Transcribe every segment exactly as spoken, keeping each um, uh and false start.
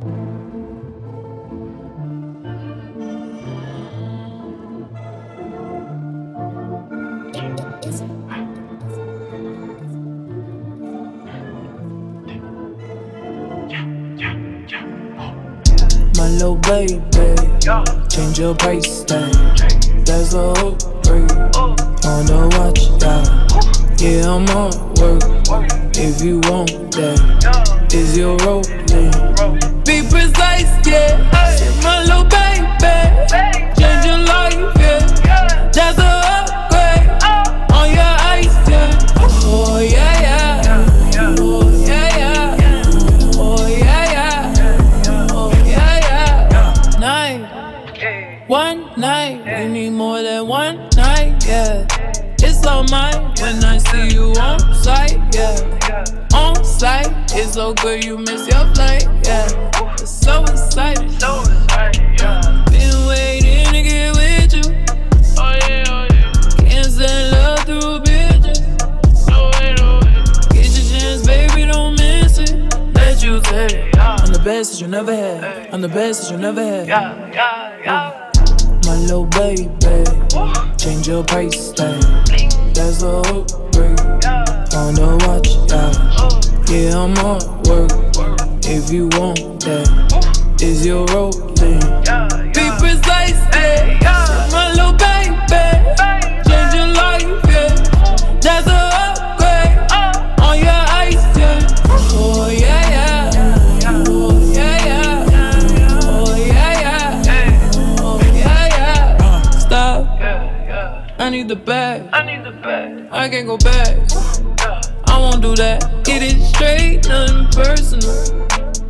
My little baby, change your price tag. That's a whole break. On the watch, yeah. Yeah, I'm on work. If you want that, is your role? Be precise, yeah. My little baby, change your life, yeah. That's a upgrade. On your ice, yeah. Oh yeah, yeah. Oh yeah, yeah. Oh yeah, yeah. Oh yeah, yeah. Night, one night. We need more than one night, yeah. It's all mine when I see you on site, yeah. On site, it's so good you miss your flight, yeah. It's so exciting, so exciting, yeah. Been waiting to get with you. Oh yeah, oh yeah. Can't send love through bitches. No way, no way. Get your chance, baby, don't miss it. Let you take it, yeah. I'm the best that you never had. I'm the best that you never had. Yeah, yeah, yeah. My little baby, change your price tag. That's a whole break. On the watch, yeah. Yeah, I'm on work. If you want that, is your role? Be precise, yeah. My little baby, change your life, yeah. That's a upgrade. On your ice, yeah. Oh yeah, yeah. Oh yeah, yeah. Oh yeah, yeah. Oh yeah, yeah. Stop. I need the bag. I need the bag. I can't go back. I won't do that. Get it straight, nothing personal.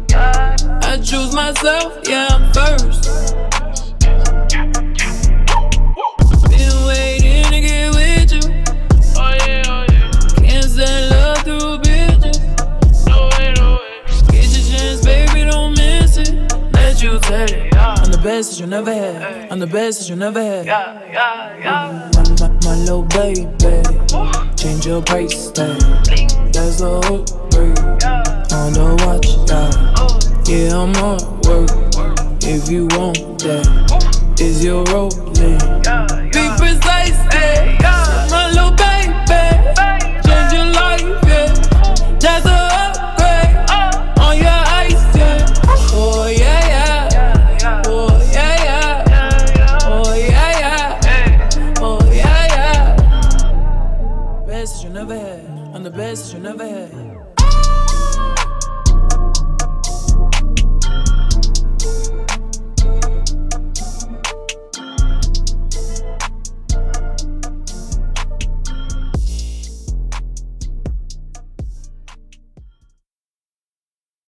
I choose myself, yeah, I'm first. Been waiting to get with you. Oh yeah, oh yeah. Can't send love through bitches. No way, no way. Get your chance, baby, don't miss it. Let you take it, yeah. I'm the best that you never had. I'm the best that you never had. Yeah, yeah, yeah. My, my, my little baby, change your price tag. That's a whole break. On the watch, yeah. Yeah, I'm on work. If you want that, is your role?